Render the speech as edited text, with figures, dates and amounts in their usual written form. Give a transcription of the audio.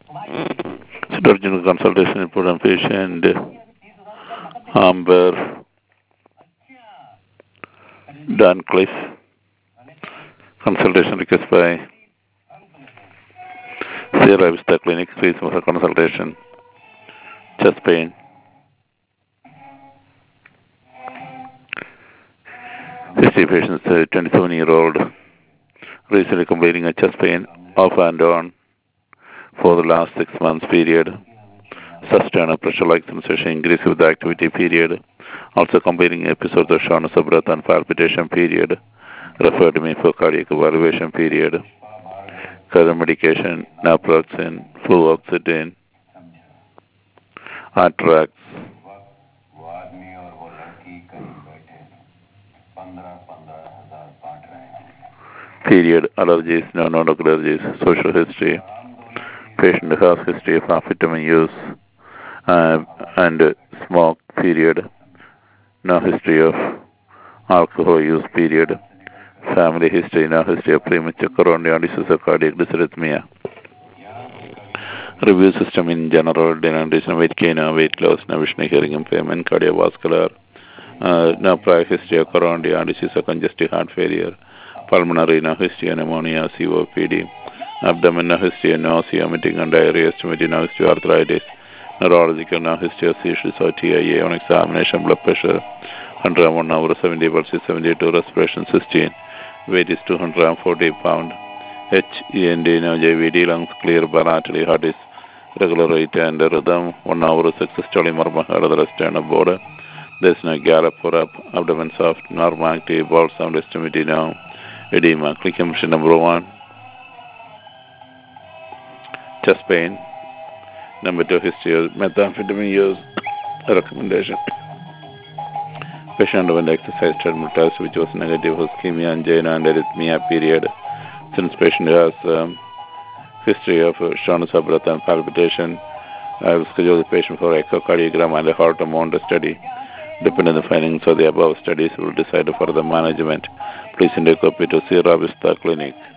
Surgical consultation report on patient Amber Duncliffe. Consultation request by Sierra Vista Clinic. Please for consultation. Chest pain. History patient, 27-year-old, recently complaining of chest pain off and on for the last 6 months period. Sustained a pressure-like sensation increase with the activity period. Also complaining episodes of shortness of breath and palpitation period. Referred to me for cardiac evaluation period. Current medication, naproxen, fluoxetine, Atrax. Period, allergies, no allergies, social history. Patient has history of amphetamine use and smoke, period. No history of alcohol use, period. Family history, no history of premature coronary disease or cardiac dysrhythmia. Review system in general, denotation, weight gain, weight loss, no vision, hearing impairment, cardiovascular. No prior history of coronary disease or congestive heart failure. Pulmonary, no history of pneumonia, COPD. Abdomen, no history of nausea, vomiting and diarrhea, stomach, no history of arthritis. Neurological, no history of seizures or TIA. On examination, blood pressure 101 over 70 versus 72, respiration 16. Weight is 240 pound. HEND, no JVD, lungs clear, bilaterally, heart is regular rate and rhythm. 1 hour successfully, murmur, heart of the rest and a border. There's no gallop or up, abdomen soft, normal active, ball sound estimate now. Edema. Click option number 1. Chest pain. Number 2, history of methamphetamine use. Recommendation. Patient underwent exercise treadmill test which was negative for ischemia, angina and arrhythmia, period. Since patient has history of shortness of breath and palpitation, I will schedule the patient for echocardiogram and a heart amount study. Depending on the findings of the above studies, we will decide for the management. Please send a copy to Sierra Vista Clinic.